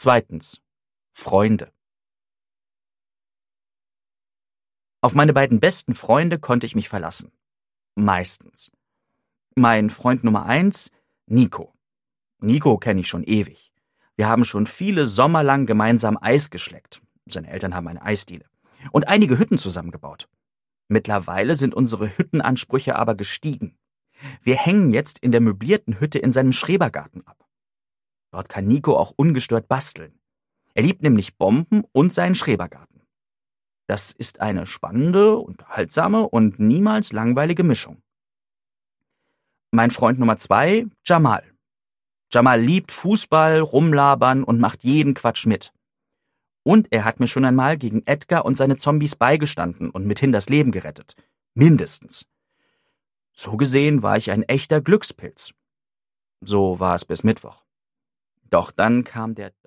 Zweitens. Freunde. Auf meine beiden besten Freunde konnte ich mich verlassen. Meistens. Mein Freund Nummer 1, Nico. Nico kenne ich schon ewig. Wir haben schon viele Sommer lang gemeinsam Eis geschleckt. Seine Eltern haben eine Eisdiele. Und einige Hütten zusammengebaut. Mittlerweile sind unsere Hüttenansprüche aber gestiegen. Wir hängen jetzt in der möblierten Hütte in seinem Schrebergarten ab. Dort kann Nico auch ungestört basteln. Er liebt nämlich Bomben und seinen Schrebergarten. Das ist eine spannende, unterhaltsame und niemals langweilige Mischung. Mein Freund Nummer 2, Jamal. Jamal liebt Fußball, rumlabern und macht jeden Quatsch mit. Und er hat mir schon einmal gegen Edgar und seine Zombies beigestanden und mithin das Leben gerettet. Mindestens. So gesehen war ich ein echter Glückspilz. So war es bis Mittwoch. Doch dann kam der